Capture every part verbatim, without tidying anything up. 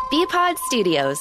B-Pod Studios.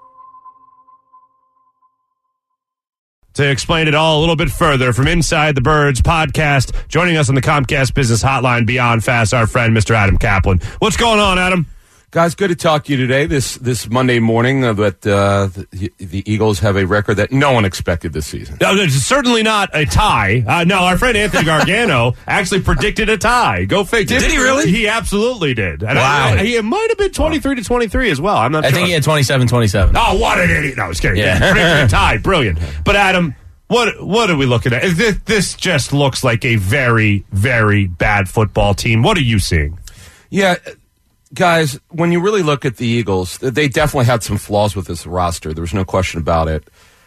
To explain it all a little bit further from Inside the Birds podcast, joining us on the Comcast Business Hotline Beyond Fast, our friend, Mister Adam Kaplan. What's going on, Adam? Guys, good to talk to you today. This this Monday morning, uh, that uh, the, the Eagles have a record that no one expected this season. No, it's certainly not a tie. Uh, no, our friend Anthony Gargano actually predicted a tie. Go figure. Did he really? He absolutely did. And wow. I, I, he might have been twenty-three to twenty-three as well. I'm not I sure. think he had twenty-seven twenty-seven. Oh, what an idiot. No, I was kidding. Yeah. Predicted a tie. Brilliant. But, Adam, what what are we looking at? This, this just looks like a very, very bad football team. What are you seeing? Yeah. Guys, when you really look at the Eagles, they definitely had some flaws with this roster. There was no question about it.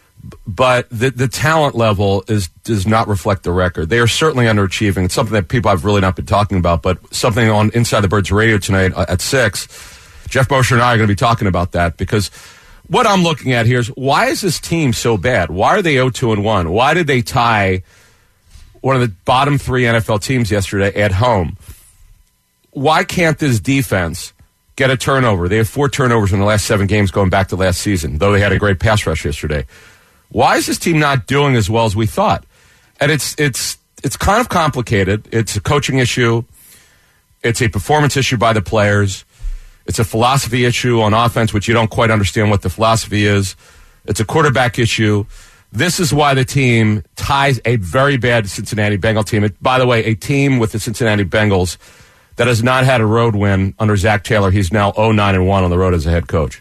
But the the talent level is does not reflect the record. They are certainly underachieving. It's something that people have really not been talking about, but something on Inside the Birds radio tonight at six, Jeff Mosher and I are going to be talking about that, because what I'm looking at here is, why is this team so bad? Why are they oh two and one? Why did they tie one of the bottom three N F L teams yesterday at home? Why can't this defense get a turnover? They have four turnovers in the last seven games going back to last season, though they had a great pass rush yesterday. Why is this team not doing as well as we thought? And it's it's it's kind of complicated. It's a coaching issue. It's a performance issue by the players. It's a philosophy issue on offense, which you don't quite understand what the philosophy is. It's a quarterback issue. This is why the team ties a very bad Cincinnati Bengal team. It, by the way, a team with the Cincinnati Bengals that has not had a road win under Zach Taylor. He's now oh nine and one on the road as a head coach.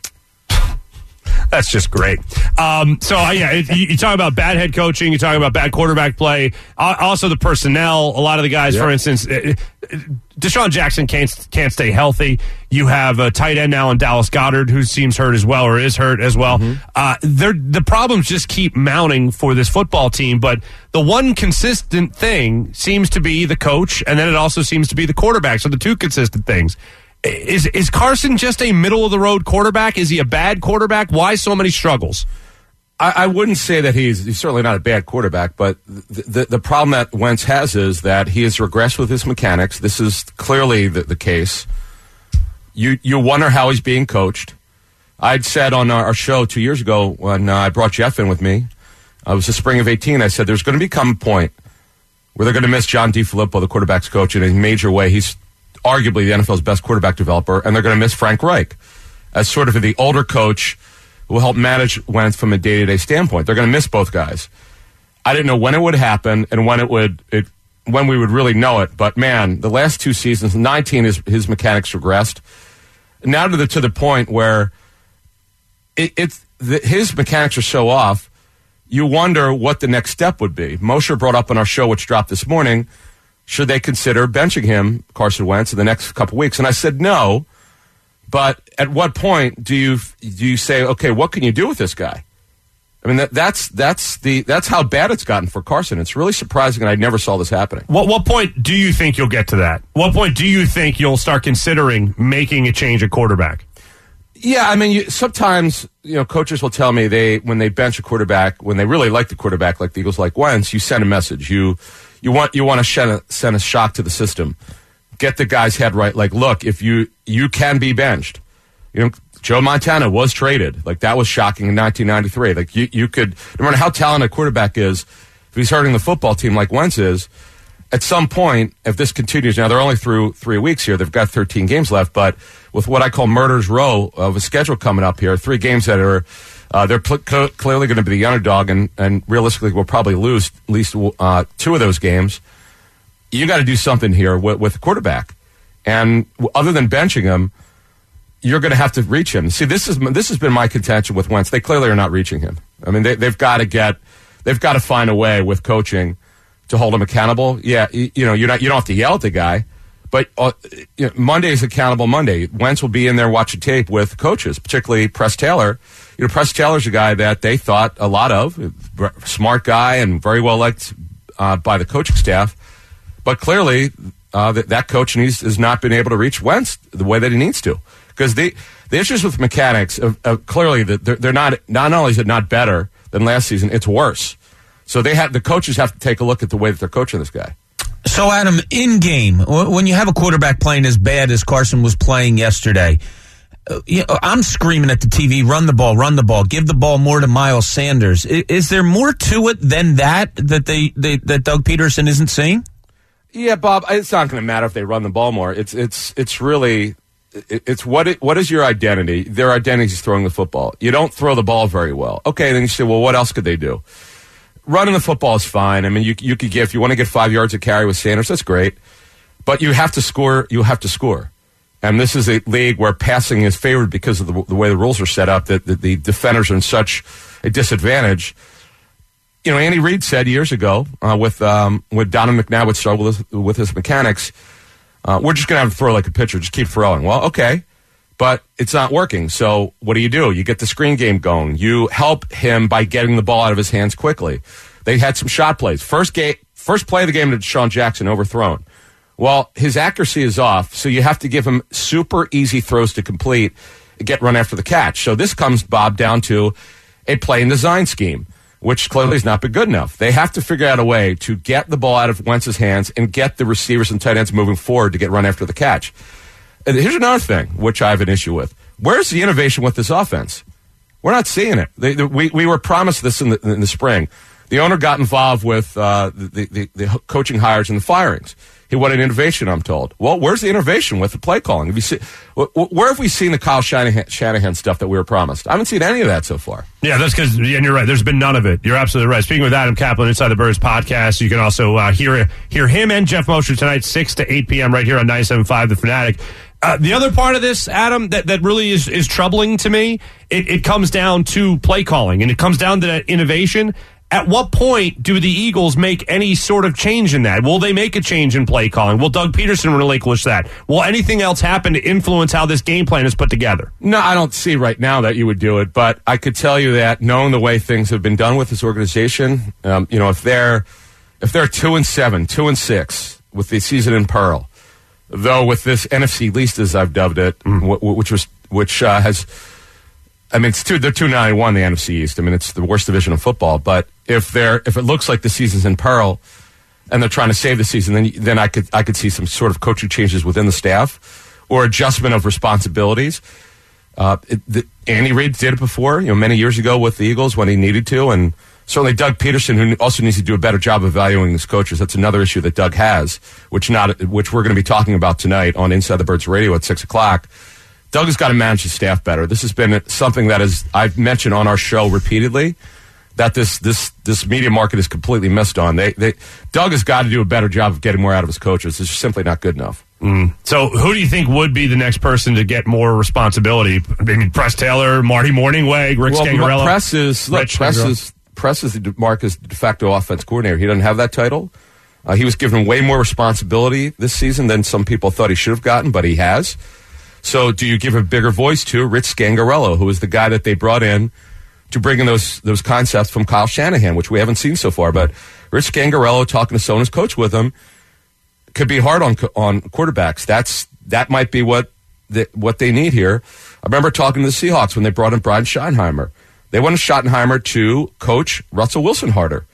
That's just great. Um, so, uh, yeah, it, you, you talk about bad head coaching. You talk about bad quarterback play. Uh, also, the personnel. A lot of the guys, yep. for instance, uh, Deshaun Jackson can't can't stay healthy. You have a tight end now in Dallas Goedert, who seems hurt as well, or is hurt as well. Mm-hmm. Uh, the problems just keep mounting for this football team. But the one consistent thing seems to be the coach, and then it also seems to be the quarterback. So the two consistent things. Is is Carson just a middle-of-the-road quarterback? Is he a bad quarterback? Why so many struggles? I, I wouldn't say that he's he's certainly not a bad quarterback, but the, the, the problem that Wentz has is that he has regressed with his mechanics. This is clearly the, the case. You you wonder how he's being coached. I'd said on our, our show two years ago when uh, I brought Jeff in with me, uh, it was the spring of eighteen, I said there's going to become a point where they're going to miss John DeFilippo, the quarterback's coach, in a major way. He's arguably the N F L's best quarterback developer, and they're going to miss Frank Reich as sort of the older coach who will help manage Wentz from a day-to-day standpoint. They're going to miss both guys. I didn't know when it would happen and when it would it when we would really know it, but man, the last two seasons, nineteen, his, his mechanics regressed. Now to the to the point where it, it's the, his mechanics are so off, you wonder what the next step would be. Mosher brought up on our show, which dropped this morning, should they consider benching him, Carson Wentz, in the next couple weeks? And I said no, but at what point do you do you say, okay, what can you do with this guy? I mean, that, that's that's the that's how bad it's gotten for Carson. It's really surprising, and I never saw this happening. What what point do you think you'll get to that? What point do you think you'll start considering making a change at quarterback? Yeah, I mean, you, sometimes you know coaches will tell me they when they bench a quarterback, when they really like the quarterback, like the Eagles like Wentz, you send a message. You You want you want to send a, send a shock to the system. Get the guy's head right. Like, look, if you you can be benched. You know, Joe Montana was traded. Like, that was shocking in nineteen ninety-three. Like, you, you could, no matter how talented a quarterback is, if he's hurting the football team like Wentz is, at some point, if this continues, now they're only through three weeks here. They've got thirteen games left, but with what I call murder's row of a schedule coming up here, three games that are Uh, they're pl- cl- clearly going to be the underdog, and, and realistically will probably lose at least uh, two of those games. You got to do something here with, with the quarterback, and other than benching him, you're going to have to reach him. See, this is this has been my contention with Wentz. They clearly are not reaching him. I mean, they, they've got to get, they've got to find a way with coaching to hold him accountable. Yeah, you, you know, you're not, you don't have to yell at the guy, but uh, you know, Monday is accountable Monday. Wentz will be in there watching tape with coaches, particularly Press Taylor. You know, Press Taylor's a guy that they thought a lot of, smart guy and very well liked uh, by the coaching staff. But clearly, uh, that, that coach needs, has not been able to reach Wentz the way that he needs to. Because the the issues with mechanics, uh, uh, clearly, that they're, they're not, not only is it not better than last season, it's worse. So they have the coaches have to take a look at the way that they're coaching this guy. So, Adam, in game, when you have a quarterback playing as bad as Carson was playing yesterday, uh, you know, I'm screaming at the T V, run the ball, run the ball, give the ball more to Miles Sanders. Is, is there more to it than that that they, they that Doug Peterson isn't seeing? Yeah, Bob, it's not going to matter if they run the ball more. It's it's it's really it, it's what it, what is your identity? Their identity is throwing the football. You don't throw the ball very well. Okay, then you say, well, what else could they do? Running the football is fine. I mean, you you could get if you want to get five yards of carry with Sanders, that's great. But you have to score. You have to score. And this is a league where passing is favored because of the, the way the rules are set up. That the, the defenders are in such a disadvantage. You know, Andy Reid said years ago uh, with um, with Donovan McNabb would struggle with, with his mechanics, uh, we're just going to have to throw like a pitcher, just keep throwing. Well, okay, but it's not working. So what do you do? You get the screen game going. You help him by getting the ball out of his hands quickly. They had some shot plays. First game, first play of the game to Deshaun Jackson, overthrown. Well, his accuracy is off, so you have to give him super easy throws to complete, get run after the catch. So this comes, Bob, down to a play and design scheme, which clearly has not been good enough. They have to figure out a way to get the ball out of Wentz's hands and get the receivers and tight ends moving forward to get run after the catch. And here's another thing, which I have an issue with. Where's the innovation with this offense? We're not seeing it. They, they, we, we were promised this in the, in the spring. The owner got involved with uh, the, the, the coaching hires and the firings. He wanted innovation, I'm told. Well, where's the innovation with the play calling? Have you seen, where have we seen the Kyle Shanahan, Shanahan stuff that we were promised? I haven't seen any of that so far. Yeah, that's because, and you're right, there's been none of it. You're absolutely right. Speaking with Adam Kaplan, Inside the Birds podcast, you can also uh, hear hear him and Jeff Mosher tonight, six to eight p.m. right here on ninety-seven point five The Fanatic. Uh, the other part of this, Adam, that, that really is, is troubling to me, it, it comes down to play calling, and it comes down to that innovation. At what point do the Eagles make any sort of change in that? Will they make a change in play calling? Will Doug Peterson relinquish that? Will anything else happen to influence how this game plan is put together? No, I don't see right now that you would do it, but I could tell you that knowing the way things have been done with this organization, um, you know, if they're if they're two and seven, two and six with the season in peril, though with this N F C least, as I've dubbed it, mm. w- which was which uh, has. I mean, it's two, they're two nine and one, the N F C East. I mean, it's the worst division of football. But if they're if it looks like the season's in peril and they're trying to save the season, then then I could I could see some sort of coaching changes within the staff or adjustment of responsibilities. Uh, it, the, Andy Reid did it before, you know, many years ago with the Eagles when he needed to, and certainly Doug Peterson, who also needs to do a better job evaluating his coaches. That's another issue that Doug has, which not which we're going to be talking about tonight on Inside the Birds Radio at six o'clock. Doug has got to manage his staff better. This has been something that is I've mentioned on our show repeatedly, that this this this media market is completely missed on. They they Doug has got to do a better job of getting more out of his coaches. It's just simply not good enough. Mm. So who do you think would be the next person to get more responsibility? I mean, Press Taylor, Marty Morningweg, Rick well, Scangarello? Press is, look, Press is, Press is the Marcus de facto offense coordinator. He doesn't have that title. Uh, he was given way more responsibility this season than some people thought he should have gotten, but he has. So do you give a bigger voice to Rich Scangarello, who is the guy that they brought in to bring in those those concepts from Kyle Shanahan, which we haven't seen so far? But Rich Scangarello, talking to Sona's coach with him, could be hard on on quarterbacks. That's that might be what the, what they need here. I remember talking to the Seahawks when they brought in Brian Schottenheimer. They wanted Schottenheimer to coach Russell Wilson harder.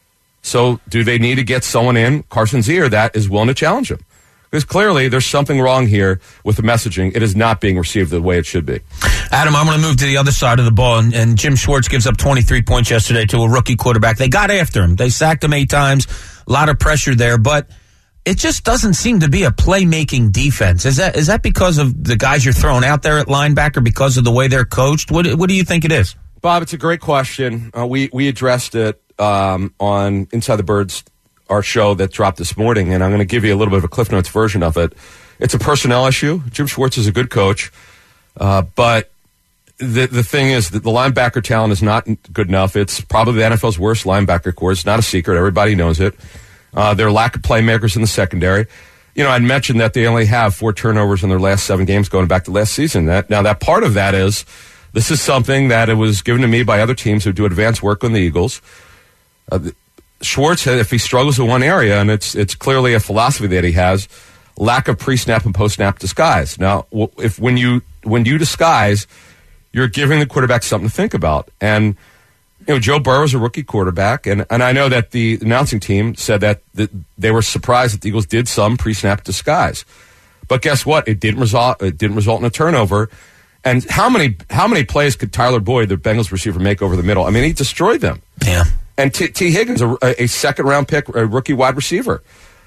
So do they need to get someone in, Carson's ear, that is willing to challenge him? Because clearly there's something wrong here with the messaging. It is not being received the way it should be. Adam, I'm going to move to the other side of the ball, and, and Jim Schwartz gives up twenty-three points yesterday to a rookie quarterback. They got after him. They sacked him eight times. A lot of pressure there, but it just doesn't seem to be a playmaking defense. Is that is that because of the guys you're throwing out there at linebacker, because of the way they're coached? What, what do you think it is? Bob, it's a great question. Uh, we, we addressed it um, on Inside the Birds, our show that dropped this morning, and I'm going to give you a little bit of a Cliff Notes version of it. It's a personnel issue. Jim Schwartz is a good coach, uh, but the the thing is that the linebacker talent is not good enough. It's probably the N F L's worst linebacker core. It's not a secret. Everybody knows it. Uh, their lack of playmakers in the secondary. You know, I'd mentioned that they only have four turnovers in their last seven games going back to last season. That, now, that part of that is this is something that it was given to me by other teams who do advanced work on the Eagles. Uh, the, Schwartz, if he struggles in one area, and it's it's clearly a philosophy that he has, lack of pre-snap and post-snap disguise. Now, if when you when you disguise, you're giving the quarterback something to think about. And you know, Joe Burrow is a rookie quarterback, and, and I know that the announcing team said that, that they were surprised that the Eagles did some pre-snap disguise. But guess what? It didn't result. It didn't result in a turnover. And how many how many plays could Tyler Boyd, the Bengals receiver, make over the middle? I mean, he destroyed them. Yeah. And T, T. Higgins, a, a second round pick, a rookie wide receiver.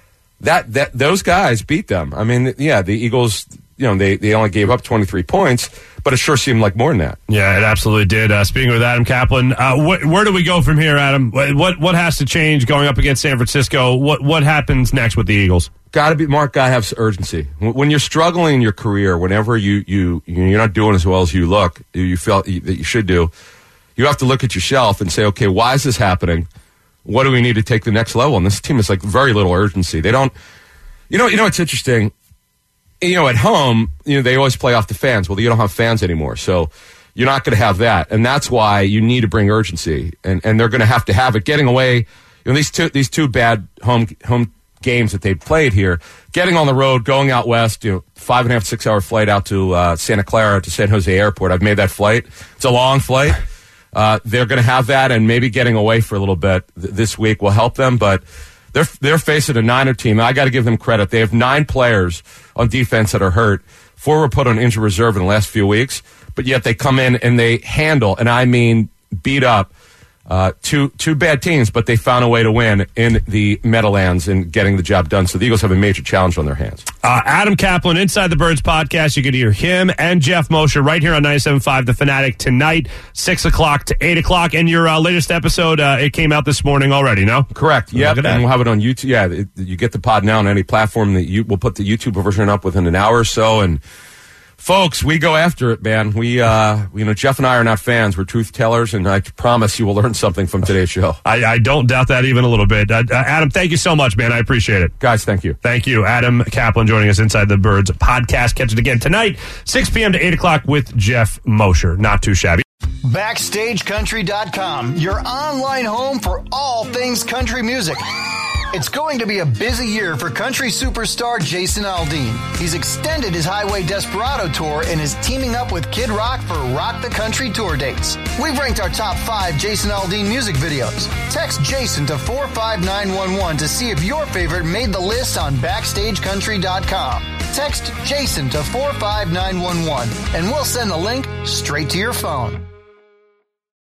That that those guys beat them. I mean, yeah, the Eagles, you know, they, they only gave up twenty-three points, but it sure seemed like more than that. Yeah, it absolutely did. Uh, speaking with Adam Kaplan, uh, wh- where do we go from here, Adam? What what has to change going up against San Francisco? What what happens next with the Eagles? Got to be, Mark, got to have urgency. When you're struggling in your career, whenever you, you, you're not doing as well as you look, you felt that you should do, you have to look at yourself and say, okay, why is this happening? What do we need to take the next level? And this team is like very little urgency. They don't, you know, you know, it's interesting. You know, at home, you know, they always play off the fans. Well, you don't have fans anymore. So you're not going to have that. And that's why you need to bring urgency. And, and they're going to have to have it. Getting away, you know, these two, these two bad home, home games that they played here, getting on the road, going out west, you know, five and a half, six hour flight out to uh, Santa Clara to San Jose Airport. I've made that flight. It's a long flight. Uh, they're going to have that, and maybe getting away for a little bit th- this week will help them. But they're they're facing a Niner team. I got to give them credit. They have nine players on defense that are hurt. Four were put on injured reserve in the last few weeks, but yet they come in and they handle, and I mean beat up, Uh, two two bad teams, but they found a way to win in the Meadowlands and getting the job done. So the Eagles have a major challenge on their hands. Uh, Adam Kaplan, Inside the Birds podcast. You can hear him and Jeff Mosher right here on ninety-seven point five The Fanatic tonight, six o'clock to eight o'clock. And your uh, latest episode, uh, it came out this morning already, no? Correct. Yep. And we'll have it on YouTube. Yeah, it, you get the pod now on any platform. That you, we'll put the YouTube version up within an hour or so. And folks, we go after it, man. We, uh, you know, Jeff and I are not fans. We're truth tellers, and I promise you will learn something from today's show. I, I don't doubt that even a little bit. Uh, uh, Adam, thank you so much, man. I appreciate it. Guys, thank you. Thank you. Adam Kaplan joining us Inside the Birds podcast. Catch it again tonight, six p.m. to eight o'clock with Jeff Mosher. Not too shabby. Backstage Country dot com, your online home for all things country music. It's going to be a busy year for country superstar Jason Aldean. He's extended his Highway Desperado tour and is teaming up with Kid Rock for Rock the Country tour dates. We've ranked our top five Jason Aldean music videos. Text Jason to four five nine one one to see if your favorite made the list on Backstage Country dot com. Text Jason to four five nine one one and we'll send the link straight to your phone.